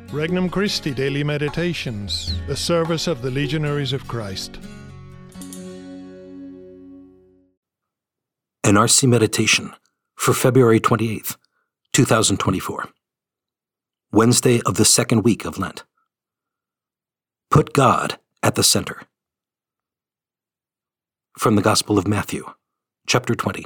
Regnum Christi Daily Meditations, the service of the Legionaries of Christ. An RC Meditation for February 28th, 2024. Wednesday of the second week of Lent. Put God at the center. From the Gospel of Matthew, chapter 20.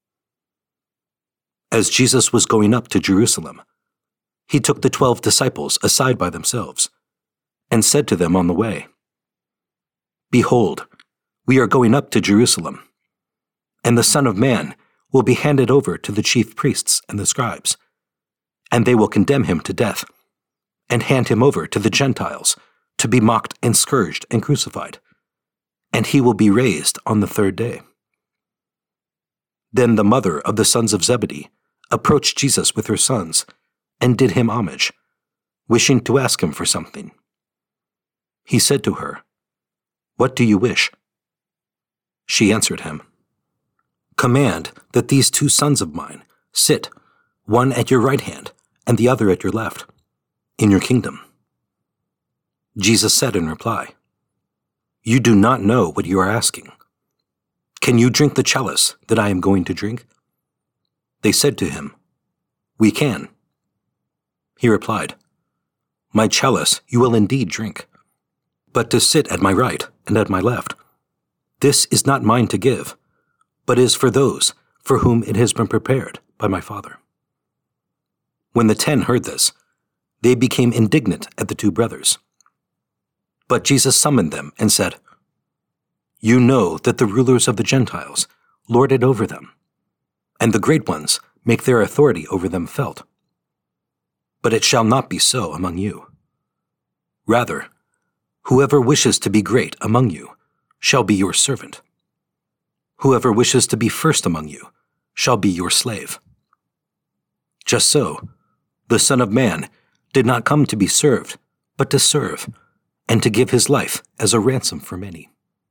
As Jesus was going up to Jerusalem, he took the 12 disciples aside by themselves, and said to them on the way, "Behold, we are going up to Jerusalem, and the Son of Man will be handed over to the chief priests and the scribes, and they will condemn him to death, and hand him over to the Gentiles to be mocked and scourged and crucified, and he will be raised on the third day." Then the mother of the sons of Zebedee approached Jesus with her sons, and did him homage, wishing to ask him for something. He said to her, "What do you wish?" She answered him, "Command that these 2 sons of mine sit, one at your right hand and the other at your left, in your kingdom." Jesus said in reply, "You do not know what you are asking. Can you drink the chalice that I am going to drink?" They said to him, "We can." He replied, "My chalice you will indeed drink, but to sit at my right and at my left, this is not mine to give, but is for those for whom it has been prepared by my Father." When the 10 heard this, they became indignant at the 2 brothers. But Jesus summoned them and said, "You know that the rulers of the Gentiles lord it over them, and the great ones make their authority over them felt. But it shall not be so among you. Rather, whoever wishes to be great among you shall be your servant. Whoever wishes to be first among you shall be your slave. Just so, the Son of Man did not come to be served, but to serve, and to give his life as a ransom for many."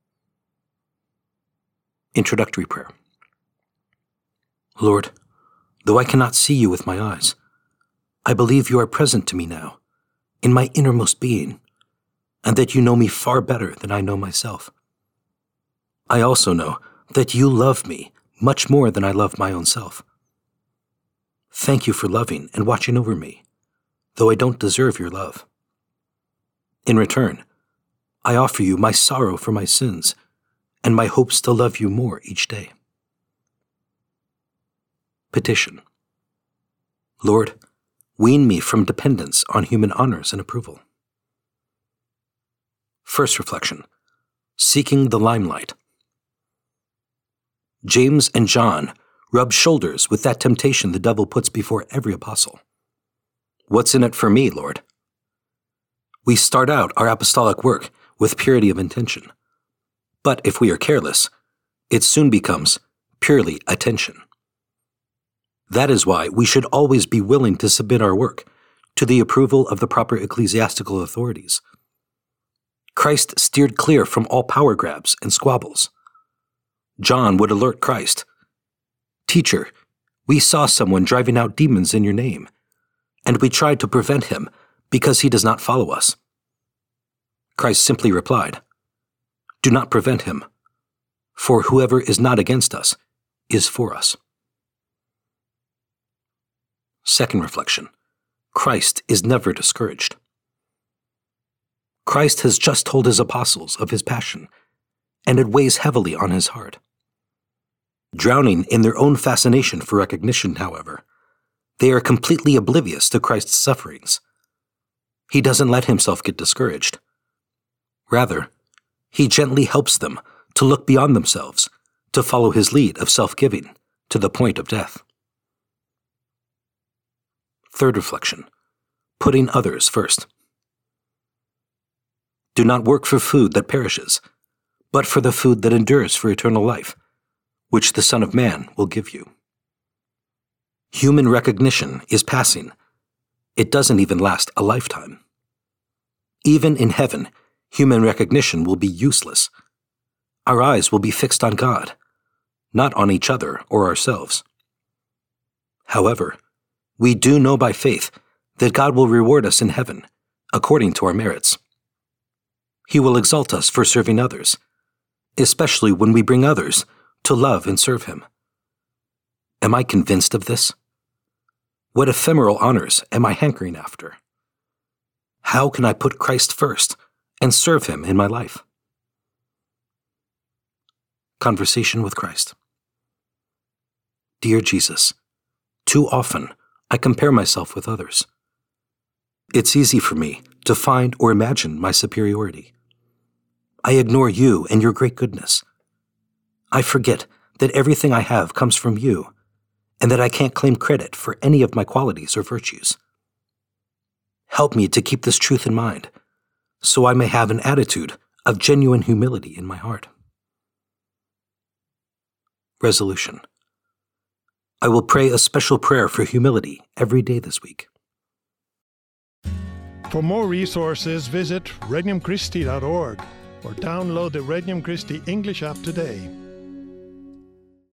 Introductory Prayer. Lord, though I cannot see you with my eyes, I believe you are present to me now, in my innermost being, and that you know me far better than I know myself. I also know that you love me much more than I love my own self. Thank you for loving and watching over me, though I don't deserve your love. In return, I offer you my sorrow for my sins and my hopes to love you more each day. Petition. Lord, wean me from dependence on human honors and approval. First reflection, seeking the limelight. James and John rub shoulders with that temptation the devil puts before every apostle. What's in it for me, Lord? We start out our apostolic work with purity of intention, but if we are careless, it soon becomes purely attention. That is why we should always be willing to submit our work to the approval of the proper ecclesiastical authorities. Christ steered clear from all power grabs and squabbles. John would alert Christ, "Teacher, we saw someone driving out demons in your name, and we tried to prevent him because he does not follow us." Christ simply replied, "Do not prevent him, for whoever is not against us is for us." Second reflection, Christ is never discouraged. Christ has just told his apostles of his passion, and it weighs heavily on his heart. Drowning in their own fascination for recognition, however, they are completely oblivious to Christ's sufferings. He doesn't let himself get discouraged. Rather, he gently helps them to look beyond themselves, to follow his lead of self-giving to the point of death. Third reflection, putting others first. Do not work for food that perishes, but for the food that endures for eternal life, which the Son of Man will give you. Human recognition is passing. It doesn't even last a lifetime. Even in heaven, human recognition will be useless. Our eyes will be fixed on God, not on each other or ourselves. However, we do know by faith that God will reward us in heaven according to our merits. He will exalt us for serving others, especially when we bring others to love and serve him. Am I convinced of this? What ephemeral honors am I hankering after? How can I put Christ first and serve him in my life? Conversation with Christ. Dear Jesus, too often I compare myself with others. It's easy for me to find or imagine my superiority. I ignore you and your great goodness. I forget that everything I have comes from you, and that I can't claim credit for any of my qualities or virtues. Help me to keep this truth in mind, so I may have an attitude of genuine humility in my heart. Resolution. I will pray a special prayer for humility every day this week. For more resources, visit regnumchristi.org or download the Regnum Christi English app today.